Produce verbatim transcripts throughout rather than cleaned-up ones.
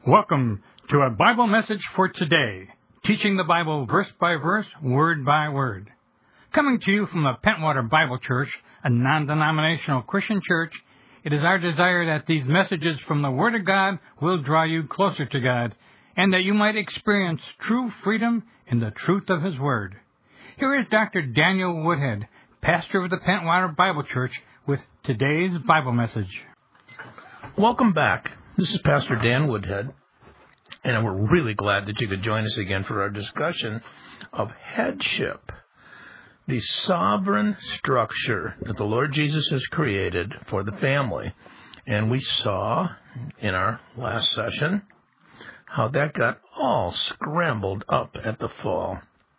Welcome to a Bible message for today, teaching the Bible verse by verse, word by word. Coming to you from the Pentwater Bible Church, a non-denominational Christian church, it is our desire that these messages from the Word of God will draw you closer to God, and that you might experience true freedom in the truth of His Word. Here is Doctor Daniel Woodhead, pastor of the Pentwater Bible Church, with today's Bible message. Welcome back. This is Pastor Dan Woodhead, and we're really glad that you could join us again for our discussion of headship, the sovereign structure that the Lord Jesus has created for the family. And we saw in our last session how that got all scrambled up at the fall.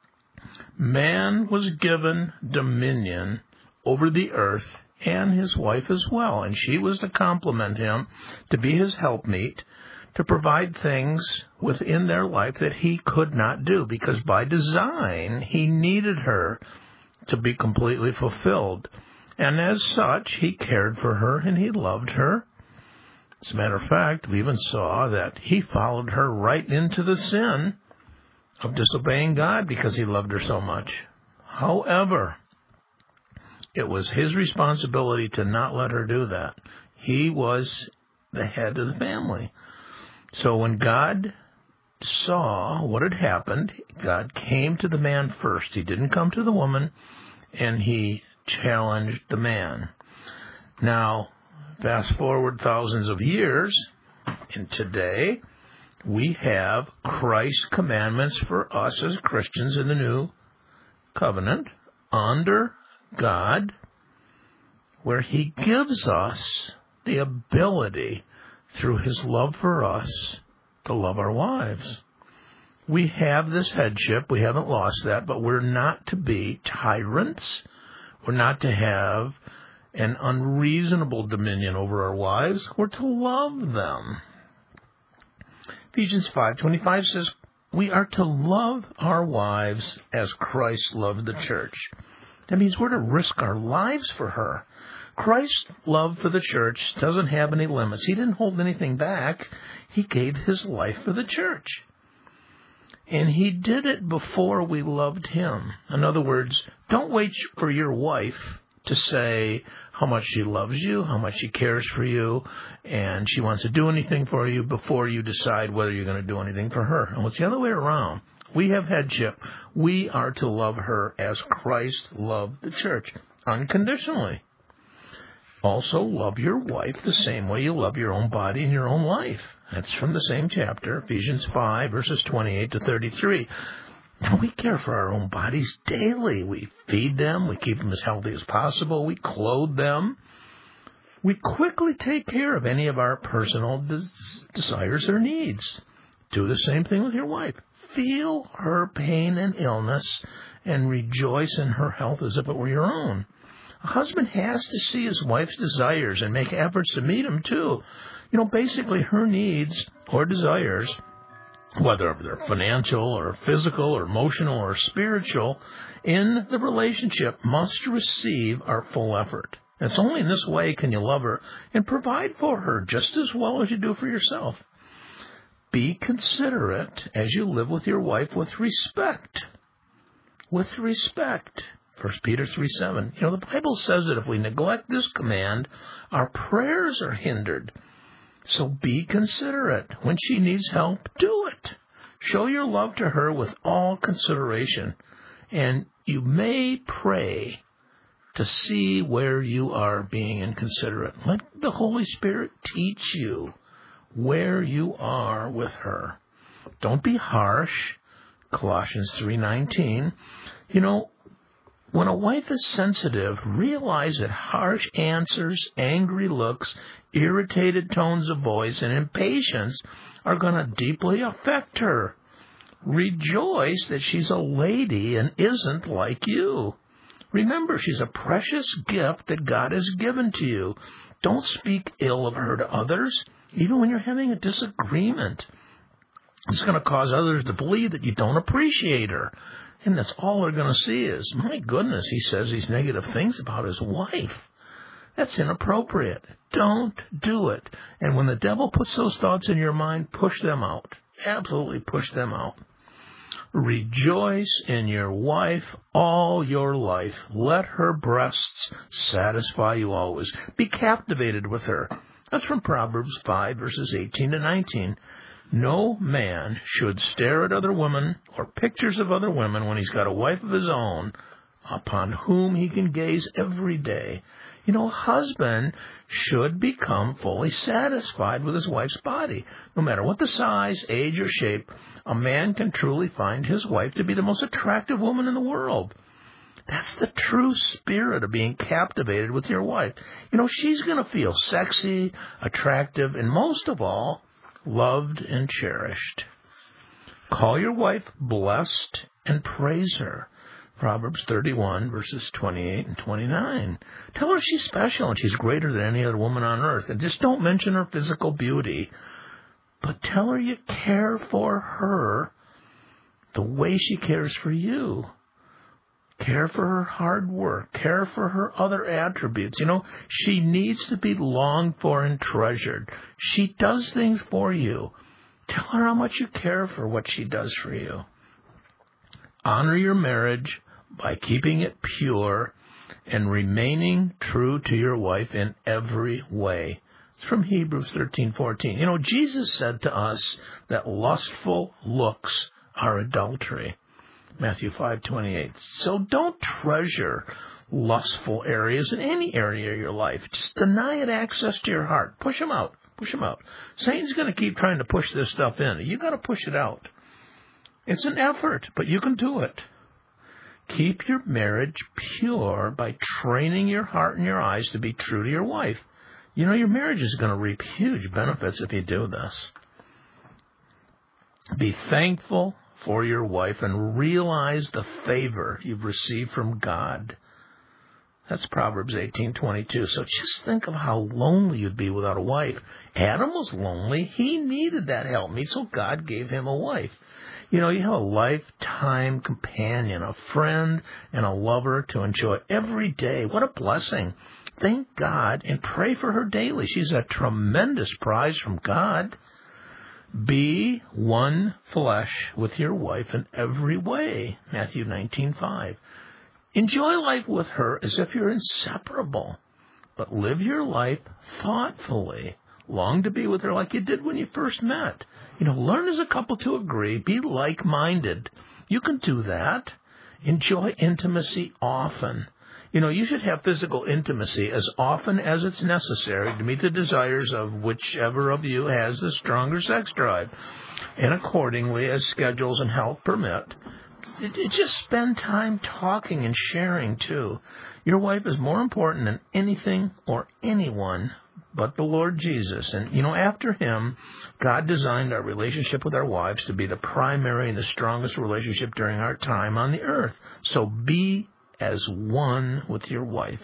Man was given dominion over the earth and his wife as well, and she was to complement him, to be his helpmeet, to provide things within their life that he could not do, because by design he needed her to be completely fulfilled. And as such, he cared for her and he loved her. As a matter of fact, we even saw that he followed her right into the sin of disobeying God because he loved her so much. However, it was his responsibility to not let her do that. He was the head of the family. So when God saw what had happened, God came to the man first. He didn't come to the woman, and he challenged the man. Now, fast forward thousands of years, and today we have Christ's commandments for us as Christians in the new covenant under God, where he gives us the ability through his love for us to love our wives. We have this headship. We haven't lost that, but we're not to be tyrants. We're not to have an unreasonable dominion over our wives. We're to love them. Ephesians five twenty-five says, we are to love our wives as Christ loved the church. That means we're to risk our lives for her. Christ's love for the church doesn't have any limits. He didn't hold anything back. He gave his life for the church. And he did it before we loved him. In other words, don't wait for your wife to say how much she loves you, how much she cares for you, and she wants to do anything for you before you decide whether you're going to do anything for her. And it's the other way around. We have headship. We are to love her as Christ loved the church, unconditionally. Also, love your wife the same way you love your own body and your own life. That's from the same chapter, Ephesians five, verses twenty-eight to thirty-three. Now, we care for our own bodies daily. We feed them. We keep them as healthy as possible. We clothe them. We quickly take care of any of our personal des- desires or needs. Do the same thing with your wife. Feel her pain and illness and rejoice in her health as if it were your own. A husband has to see his wife's desires and make efforts to meet them, too. You know, basically her needs or desires, whether they're financial or physical or emotional or spiritual, in the relationship must receive our full effort. It's only in this way can you love her and provide for her just as well as you do for yourself. Be considerate as you live with your wife with respect. With respect. First Peter three seven. You know, the Bible says that if we neglect this command, our prayers are hindered. So be considerate. When she needs help, do it. Show your love to her with all consideration. And you may pray to see where you are being inconsiderate. Let the Holy Spirit teach you where you are with her. Don't be harsh. Colossians three nineteen. You know, when a wife is sensitive, realize that harsh answers, angry looks, irritated tones of voice, and impatience are going to deeply affect her. Rejoice that she's a lady and isn't like you. Remember, she's a precious gift that God has given to you. Don't speak ill of her to others, even when you're having a disagreement. It's going to cause others to believe that you don't appreciate her. And that's all they're going to see is, my goodness, he says these negative things about his wife. That's inappropriate. Don't do it. And when the devil puts those thoughts in your mind, push them out. Absolutely push them out. Rejoice in your wife all your life. Let her breasts satisfy you always. Be captivated with her. That's from Proverbs five, verses eighteen to nineteen. No man should stare at other women or pictures of other women when he's got a wife of his own upon whom he can gaze every day. You know, a husband should become fully satisfied with his wife's body. No matter what the size, age, or shape, a man can truly find his wife to be the most attractive woman in the world. That's the true spirit of being captivated with your wife. You know, she's going to feel sexy, attractive, and most of all, loved and cherished. Call your wife blessed and praise her. Proverbs thirty-one, verses twenty-eight and twenty-nine. Tell her she's special and she's greater than any other woman on earth. And just don't mention her physical beauty, but tell her you care for her the way she cares for you. Care for her hard work. Care for her other attributes. You know, she needs to be longed for and treasured. She does things for you. Tell her how much you care for what she does for you. Honor your marriage by keeping it pure and remaining true to your wife in every way. It's from Hebrews thirteen fourteen. You know, Jesus said to us that lustful looks are adultery. Matthew five twenty-eight. So don't treasure lustful areas in any area of your life. Just deny it access to your heart. Push them out. Push them out. Satan's going to keep trying to push this stuff in. You got to push it out. It's an effort, but you can do it. Keep your marriage pure by training your heart and your eyes to be true to your wife. You know, your marriage is going to reap huge benefits if you do this. Be thankful for your wife and realize the favor you've received from God. That's Proverbs eighteen twenty-two. So just think of how lonely you'd be without a wife. Adam was lonely. He needed that helpmeet, so God gave him a wife. You know, you have a lifetime companion, a friend, and a lover to enjoy every day. What a blessing. Thank God and pray for her daily. She's a tremendous prize from God. Be one flesh with your wife in every way. Matthew nineteen five. Enjoy life with her as if you're inseparable, but live your life thoughtfully. Long to be with her like you did when you first met. You know, learn as a couple to agree. Be like-minded. You can do that. Enjoy intimacy often. You know, you should have physical intimacy as often as it's necessary to meet the desires of whichever of you has the stronger sex drive. And accordingly, as schedules and health permit, it, it just spend time talking and sharing, too. Your wife is more important than anything or anyone but the Lord Jesus. And, you know, after him, God designed our relationship with our wives to be the primary and the strongest relationship during our time on the earth. So be as one with your wife.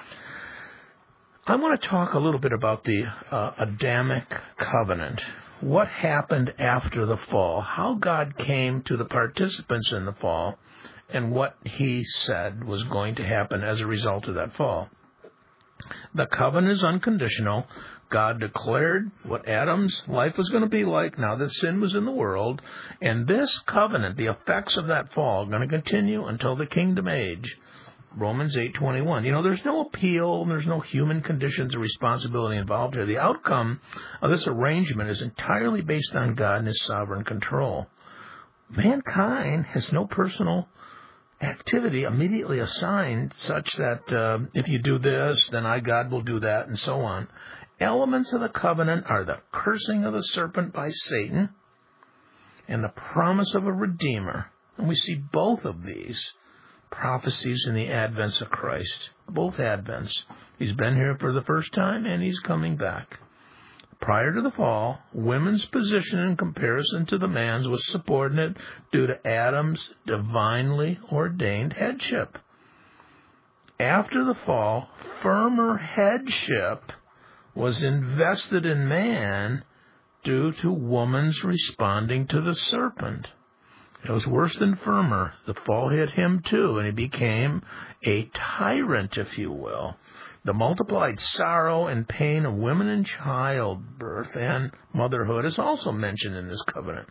I want to talk a little bit about the uh, Adamic covenant. What happened after the fall? How God came to the participants in the fall, and what he said was going to happen as a result of that fall. The covenant is unconditional. God declared what Adam's life was going to be like now that sin was in the world. And this covenant, the effects of that fall, are going to continue until the kingdom age. Romans eight twenty-one. You know, there's no appeal, there's no human conditions or responsibility involved here. The outcome of this arrangement is entirely based on God and his sovereign control. Mankind has no personal activity immediately assigned such that uh, if you do this, then I, God, will do that, and so on. Elements of the covenant are the cursing of the serpent by Satan and the promise of a Redeemer. And we see both of these prophecies in the advents of Christ. Both advents. He's been here for the first time, and he's coming back. Prior to the fall, women's position in comparison to the man's was subordinate due to Adam's divinely ordained headship. After the fall, firmer headship was invested in man due to woman's responding to the serpent. It was worse than firmer. The fall hit him too, and he became a tyrant, if you will. The multiplied sorrow and pain of women in childbirth and motherhood is also mentioned in this covenant.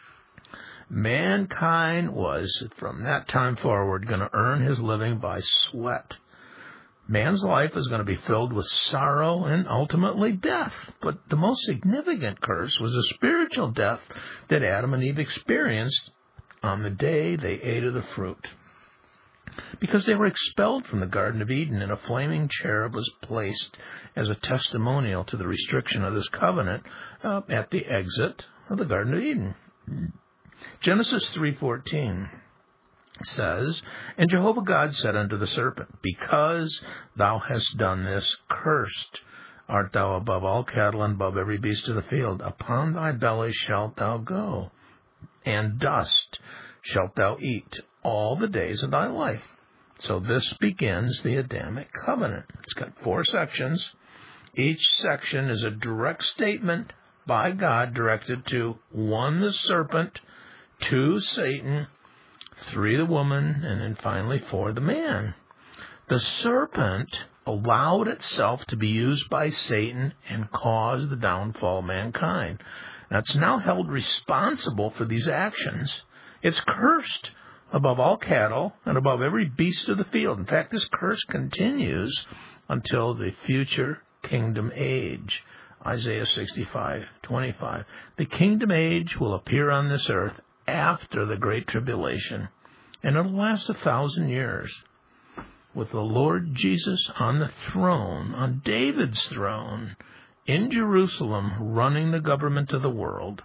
Mankind was, from that time forward, going to earn his living by sweat. Man's life is going to be filled with sorrow and ultimately death. But the most significant curse was the spiritual death that Adam and Eve experienced on the day they ate of the fruit. Because they were expelled from the Garden of Eden, and a flaming cherub was placed as a testimonial to the restriction of this covenant uh, at the exit of the Garden of Eden. Genesis three fourteen says, "And Jehovah God said unto the serpent, Because thou hast done this, cursed art thou above all cattle and above every beast of the field. Upon thy belly shalt thou go, and dust shalt thou eat all the days of thy life." So this begins the Adamic covenant. It's got four sections. Each section is a direct statement by God directed to one, the serpent, two, Satan, three, the woman, and then finally four, the man. The serpent allowed itself to be used by Satan and caused the downfall of mankind. Now, it's now held responsible for these actions. It's cursed above all cattle and above every beast of the field. In fact, this curse continues until the future kingdom age. Isaiah sixty-five twenty-five. The kingdom age will appear on this earth after the Great Tribulation, and it'll last a thousand years, with the Lord Jesus on the throne, on David's throne, in Jerusalem, running the government of the world.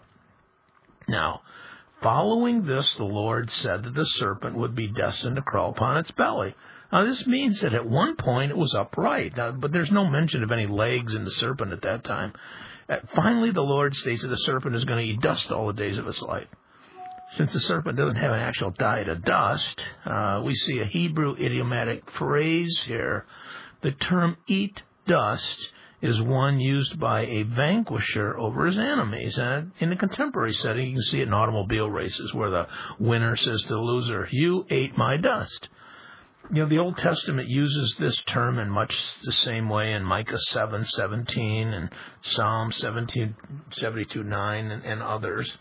Now, following this, the Lord said that the serpent would be destined to crawl upon its belly. Now, this means that at one point it was upright, now, but there's no mention of any legs in the serpent at that time. Uh, finally, the Lord states that the serpent is going to eat dust all the days of its life. Since the serpent doesn't have an actual diet of dust, uh, we see a Hebrew idiomatic phrase here. The term eat dust is one used by a vanquisher over his enemies. And in the contemporary setting, you can see it in automobile races where the winner says to the loser, "You ate my dust." You know, the Old Testament uses this term in much the same way in Micah seven seventeen and Psalm seventeen seventy-two nine and, and others.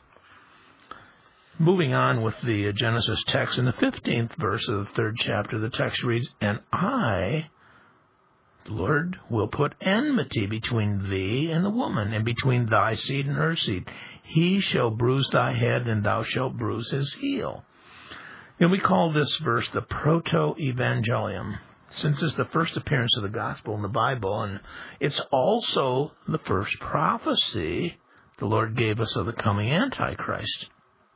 Moving on with the Genesis text, in the fifteenth verse of the third chapter, the text reads, "And I, the Lord, will put enmity between thee and the woman, and between thy seed and her seed. He shall bruise thy head, and thou shalt bruise his heel." And we call this verse the Proto-Evangelium, since it's the first appearance of the gospel in the Bible, and it's also the first prophecy the Lord gave us of the coming Antichrist.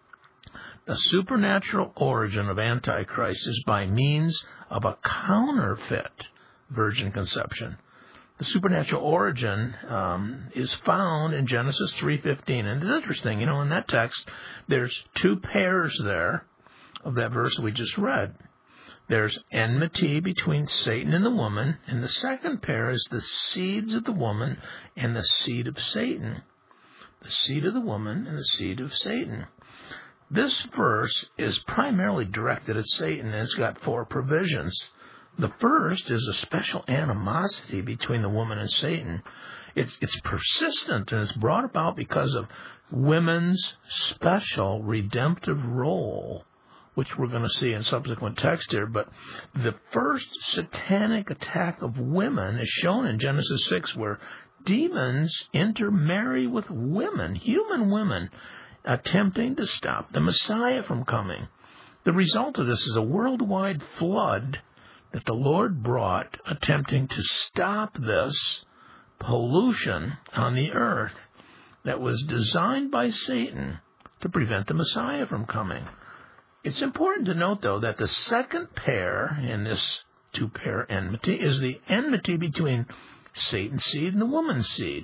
The supernatural origin of Antichrist is by means of a counterfeit virgin conception. The supernatural origin um, is found in Genesis three fifteen. And it's interesting, you know, in that text, there's two pairs there of that verse we just read. There's enmity between Satan and the woman, and the second pair is the seeds of the woman and the seed of Satan. The seed of the woman and the seed of Satan. This verse is primarily directed at Satan, and it's got four provisions. The first is a special animosity between the woman and Satan. It's, it's persistent, and it's brought about because of women's special redemptive role, which we're going to see in subsequent text here. But the first satanic attack of women is shown in Genesis six, where demons intermarry with women, human women, attempting to stop the Messiah from coming. The result of this is a worldwide flood that the Lord brought, attempting to stop this pollution on the earth that was designed by Satan to prevent the Messiah from coming. It's important to note, though, that the second pair in this two-pair enmity is the enmity between Satan's seed and the woman's seed.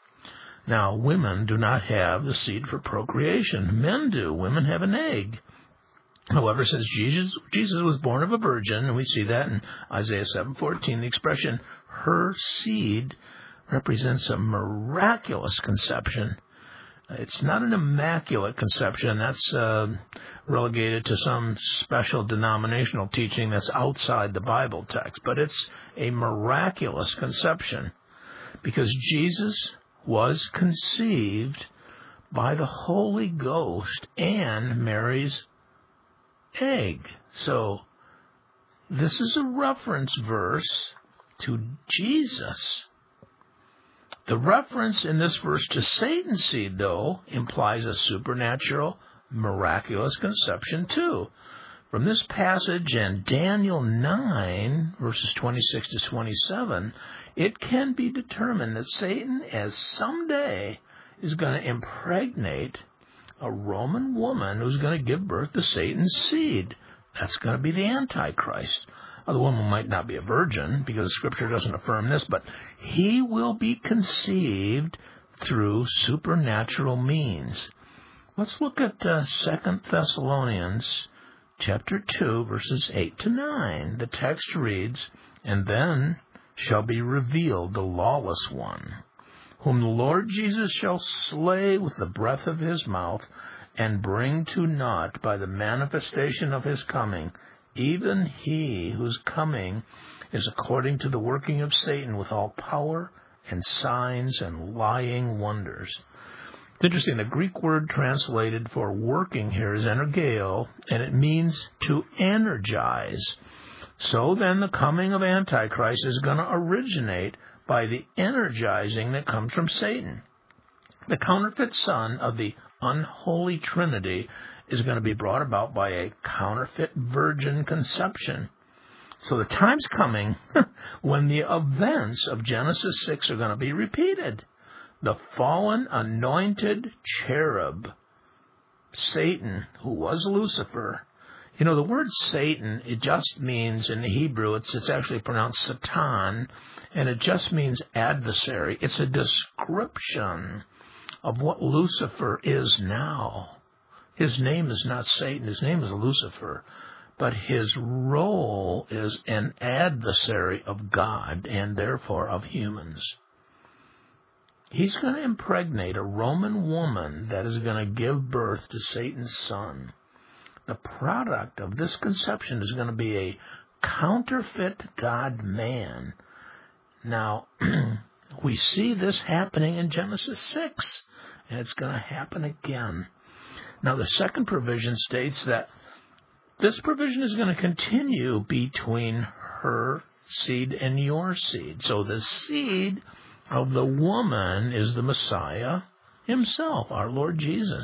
Now, women do not have the seed for procreation. Men do. Women have an egg. However, since Jesus, Jesus was born of a virgin, and we see that in Isaiah seven fourteen, the expression, her seed, represents a miraculous conception. It's not an immaculate conception. That's uh, relegated to some special denominational teaching that's outside the Bible text. But it's a miraculous conception because Jesus was conceived by the Holy Ghost and Mary's egg. So this is a reference verse to Jesus. The reference in this verse to Satan's seed, though, implies a supernatural, miraculous conception, too. From this passage and Daniel nine, verses twenty-six to twenty-seven, it can be determined that Satan, as someday, is going to impregnate a Roman woman who's going to give birth to Satan's seed. That's going to be the Antichrist. Now, the woman might not be a virgin, because the Scripture doesn't affirm this, but he will be conceived through supernatural means. Let's look at uh, Second Thessalonians chapter two, verses eight to nine. The text reads, "And then shall be revealed the lawless one, whom the Lord Jesus shall slay with the breath of his mouth, and bring to naught by the manifestation of his coming, even he whose coming is according to the working of Satan with all power and signs and lying wonders." It's interesting, the Greek word translated for working here is energeo, and it means to energize. So then the coming of Antichrist is going to originate by the energizing that comes from Satan. The counterfeit son of the unholy Trinity is going to be brought about by a counterfeit virgin conception. So the time's coming when the events of Genesis six are going to be repeated. The fallen anointed cherub, Satan, who was Lucifer. You know, the word Satan, it just means, in the Hebrew, it's, it's actually pronounced Satan, and it just means adversary. It's a description of what Lucifer is now. His name is not Satan, his name is Lucifer, but his role is an adversary of God and therefore of humans. He's going to impregnate a Roman woman that is going to give birth to Satan's son. The product of this conception is going to be a counterfeit God-man. Now, we see this happening in Genesis six, and it's going to happen again. Now, the second provision states that this provision is going to continue between her seed and your seed. So the seed of the woman is the Messiah himself, our Lord Jesus.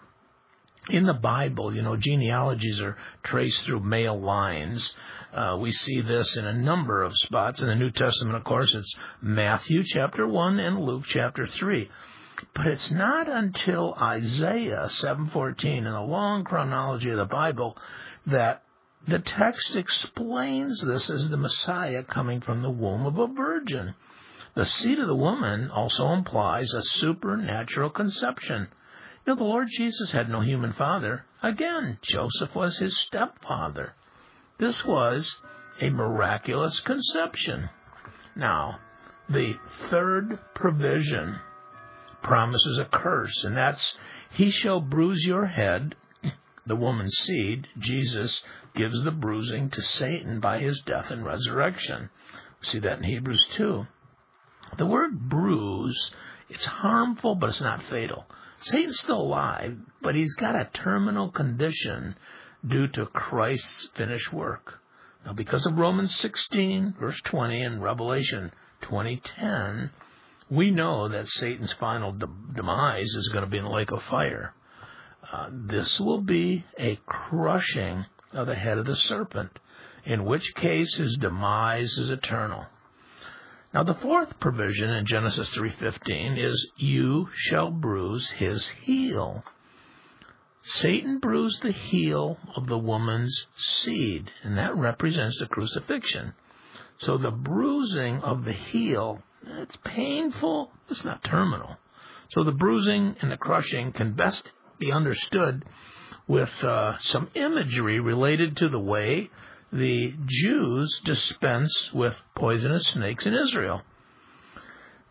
In the Bible, you know, genealogies are traced through male lines. Uh, we see this in a number of spots. In the New Testament, of course, it's Matthew chapter one and Luke chapter three. But it's not until Isaiah seven fourteen, in a long chronology of the Bible, that the text explains this as the Messiah coming from the womb of a virgin. The seed of the woman also implies a supernatural conception. You know, the Lord Jesus had no human father. Again, Joseph was his stepfather. This was a miraculous conception. Now, the third provision promises a curse, and that's, he shall bruise your head. The woman's seed, Jesus, gives the bruising to Satan by his death and resurrection. We see that in Hebrews two. The word bruise, it's harmful, but it's not fatal. Satan's still alive, but he's got a terminal condition due to Christ's finished work. Now, because of Romans sixteen, verse twenty, and Revelation twenty ten, we know that Satan's final de- demise is going to be in the lake of fire. Uh, this will be a crushing of the head of the serpent, in which case his demise is eternal. Now, the fourth provision in Genesis three fifteen is, you shall bruise his heel. Satan bruised the heel of the woman's seed, and that represents the crucifixion. So the bruising of the heel, it's painful, it's not terminal. So the bruising and the crushing can best be understood with uh, some imagery related to the way the Jews dispense with poisonous snakes in Israel.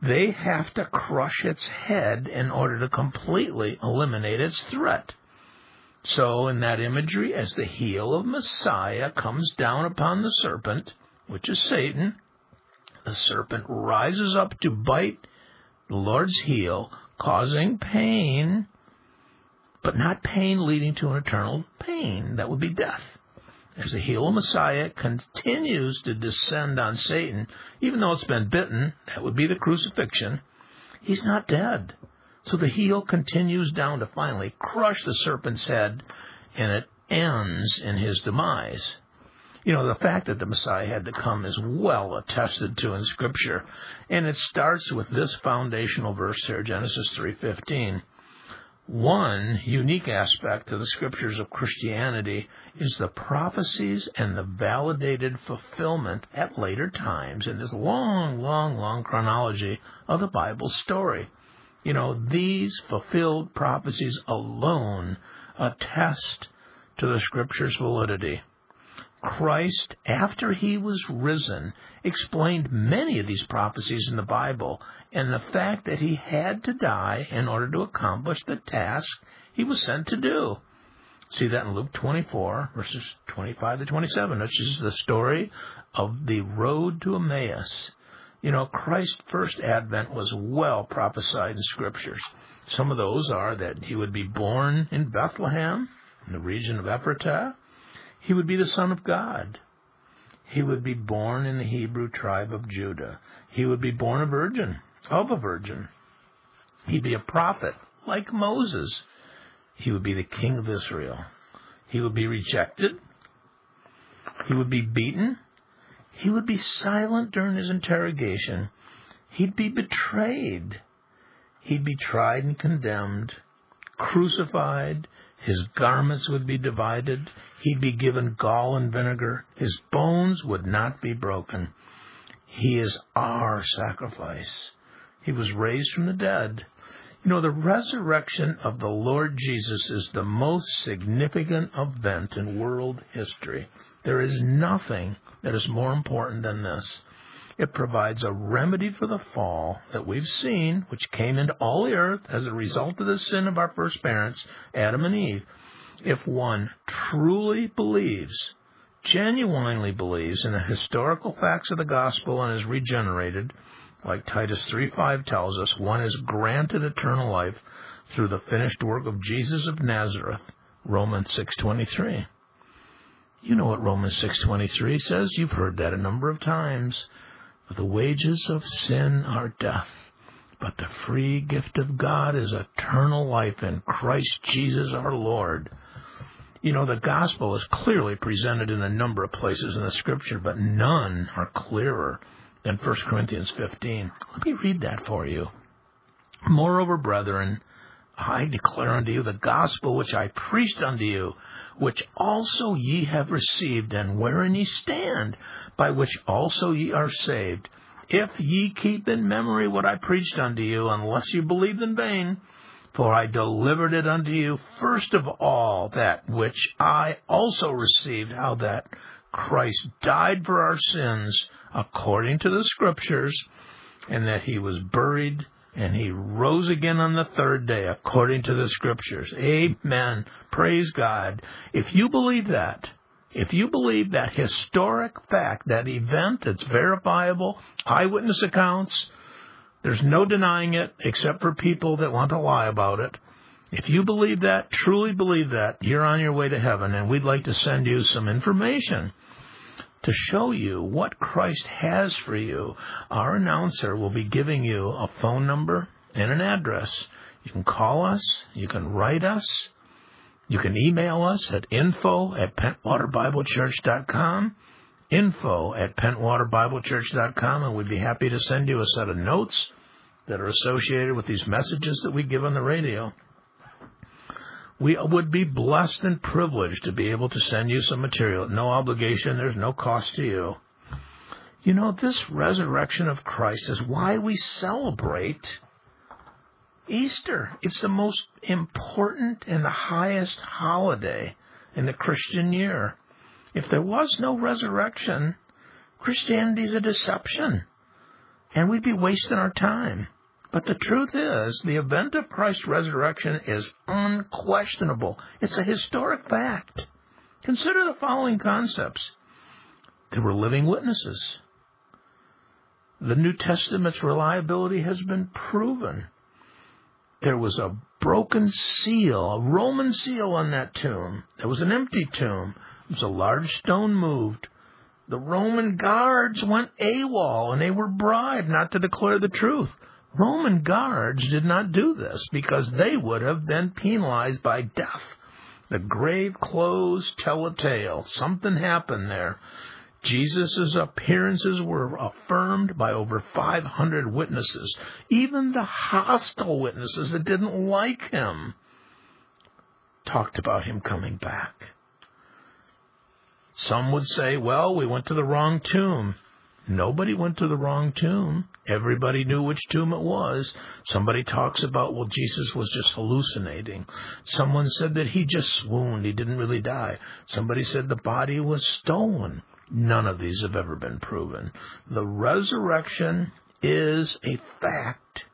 They have to crush its head in order to completely eliminate its threat. So in that imagery, as the heel of Messiah comes down upon the serpent, which is Satan, the serpent rises up to bite the Lord's heel, causing pain, but not pain leading to an eternal pain. That would be death. As the heel of Messiah continues to descend on Satan, even though it's been bitten, that would be the crucifixion, he's not dead. So the heel continues down to finally crush the serpent's head, and it ends in his demise. You know, the fact that the Messiah had to come is well attested to in Scripture, and it starts with this foundational verse here, Genesis three fifteen. One unique aspect of the Scriptures of Christianity is the prophecies and the validated fulfillment at later times in this long, long, long chronology of the Bible's story. You know, these fulfilled prophecies alone attest to the Scripture's validity. Christ, after he was risen, explained many of these prophecies in the Bible, and the fact that he had to die in order to accomplish the task he was sent to do. See that in Luke twenty-four, verses twenty-five to twenty-seven, which is the story of the road to Emmaus. You know, Christ's first advent was well prophesied in Scriptures. Some of those are that he would be born in Bethlehem, in the region of Ephratah. He would be the Son of God. He would be born in the Hebrew tribe of Judah. He would be born a virgin, of a virgin. He'd be a prophet, like Moses. He would be the King of Israel. He would be rejected. He would be beaten. He would be silent during his interrogation. He'd be betrayed. He'd be tried and condemned, crucified. His garments would be divided. He'd be given gall and vinegar. His bones would not be broken. He is our sacrifice. He was raised from the dead. You know, the resurrection of the Lord Jesus is the most significant event in world history. There is nothing that is more important than this. It provides a remedy for the fall that we've seen, which came into all the earth as a result of the sin of our first parents, Adam and Eve. If one truly believes, genuinely believes in the historical facts of the gospel and is regenerated, like Titus three five tells us, one is granted eternal life through the finished work of Jesus of Nazareth, Romans six twenty-three. You know what Romans six twenty-three says. You've heard that a number of times. The wages of sin are death, but the free gift of God is eternal life in Christ Jesus our Lord. You know, the gospel is clearly presented in a number of places in the Scripture, but none are clearer than First Corinthians fifteen. Let me read that for you. Moreover, brethren, I declare unto you the gospel which I preached unto you, which also ye have received, and wherein ye stand, by which also ye are saved, if ye keep in memory what I preached unto you, unless you believed in vain. For I delivered it unto you first of all that which I also received, how that Christ died for our sins according to the Scriptures, and that he was buried, and he rose again on the third day, according to the Scriptures. Amen. Praise God. If you believe that, if you believe that historic fact, that event that's verifiable, eyewitness accounts, there's no denying it except for people that want to lie about it. If you believe that, truly believe that, you're on your way to heaven, and we'd like to send you some information to show you what Christ has for you. Our announcer will be giving you a phone number and an address. You can call us, you can write us, you can email us at info at pentwater bible church dot com, info at pentwater bible church dot com, and we'd be happy to send you a set of notes that are associated with these messages that we give on the radio. We would be blessed and privileged to be able to send you some material. No obligation. There's no cost to you. You know, this resurrection of Christ is why we celebrate Easter. It's the most important and the highest holiday in the Christian year. If there was no resurrection, Christianity is a deception. and we'd be wasting our time. But the truth is, the event of Christ's resurrection is unquestionable. It's a historic fact. Consider the following concepts. There were living witnesses. The New Testament's reliability has been proven. There was a broken seal, a Roman seal on that tomb. There was an empty tomb. There was a large stone moved. The Roman guards went AWOL, and they were bribed not to declare the truth. Roman guards did not do this because they would have been penalized by death. The grave clothes tell a tale. Something happened there. Jesus' appearances were affirmed by over five hundred witnesses. Even the hostile witnesses that didn't like him talked about him coming back. Some would say, well, we went to the wrong tomb. Nobody went to the wrong tomb. Everybody knew which tomb it was. Somebody talks about, well, Jesus was just hallucinating. Someone said that he just swooned. He didn't really die. Somebody said the body was stolen. None of these have ever been proven. The resurrection is a fact.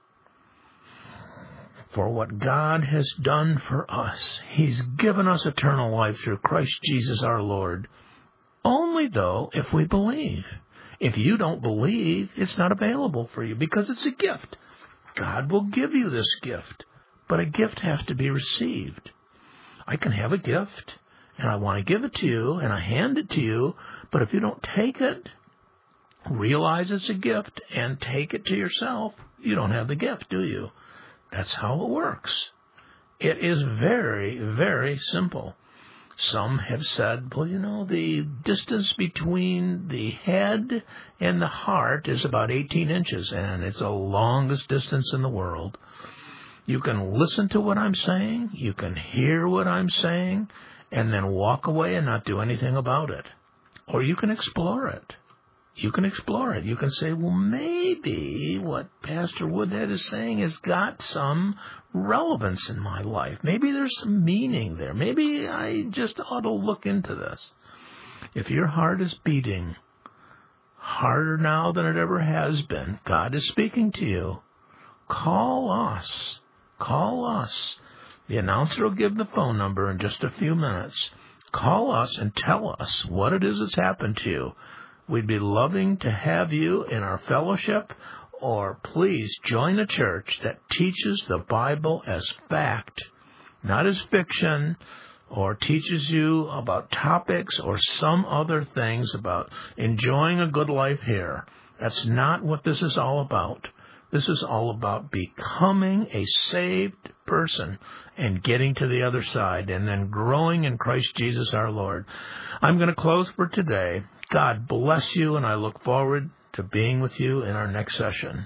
For what God has done for us, He's given us eternal life through Christ Jesus our Lord. Only, though, if we believe. If you don't believe, it's not available for you because it's a gift. God will give you this gift, but a gift has to be received. I can have a gift, and I want to give it to you, and I hand it to you, but if you don't take it, realize it's a gift, and take it to yourself, you don't have the gift, do you? That's how it works. It is very, very simple. Some have said, well, you know, the distance between the head and the heart is about eighteen inches, and it's the longest distance in the world. You can listen to what I'm saying, you can hear what I'm saying, and then walk away and not do anything about it. Or you can explore it. You can explore it. You can say, well, maybe what Pastor Woodhead is saying has got some relevance in my life. Maybe there's some meaning there. Maybe I just ought to look into this. If your heart is beating harder now than it ever has been, God is speaking to you. Call us. Call us. The announcer will give the phone number in just a few minutes. Call us and tell us what it is that's happened to you. We'd be loving to have you in our fellowship, or please join a church that teaches the Bible as fact, not as fiction, or teaches you about topics or some other things about enjoying a good life here. That's not what this is all about. This is all about becoming a saved person and getting to the other side and then growing in Christ Jesus our Lord. I'm going to close for today. God bless you, and I look forward to being with you in our next session.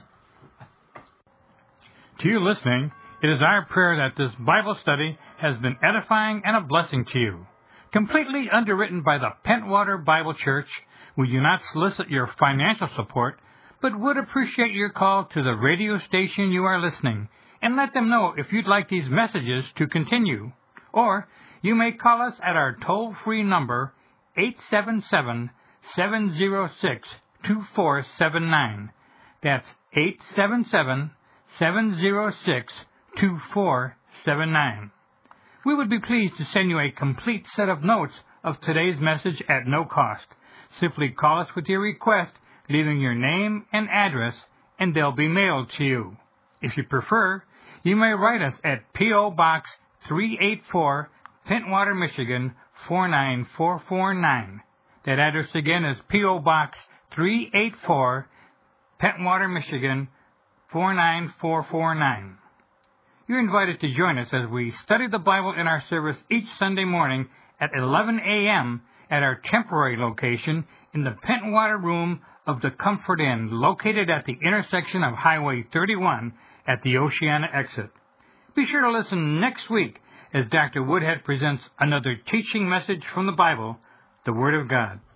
To you listening, it is our prayer that this Bible study has been edifying and a blessing to you. Completely underwritten by the Pentwater Bible Church, we do not solicit your financial support, but would appreciate your call to the radio station you are listening, and let them know if you'd like these messages to continue. Or you may call us at our toll-free number, eight seven seven, seven zero six, two four seven nine. That's eight seven seven, seven zero six, two four seven nine. We would be pleased to send you a complete set of notes of today's message at no cost. Simply call us with your request, leaving your name and address, and they'll be mailed to you. If you prefer, you may write us at P O. Box three eighty-four, Pentwater, Michigan, four nine four four nine. That address again is P O. Box three eighty-four, Pentwater, Michigan, four nine four four nine. You're invited to join us as we study the Bible in our service each Sunday morning at eleven a.m. at our temporary location in the Pentwater Room of the Comfort Inn, located at the intersection of Highway thirty-one at the Oceana exit. Be sure to listen next week as Doctor Woodhead presents another teaching message from the Bible, the Word of God.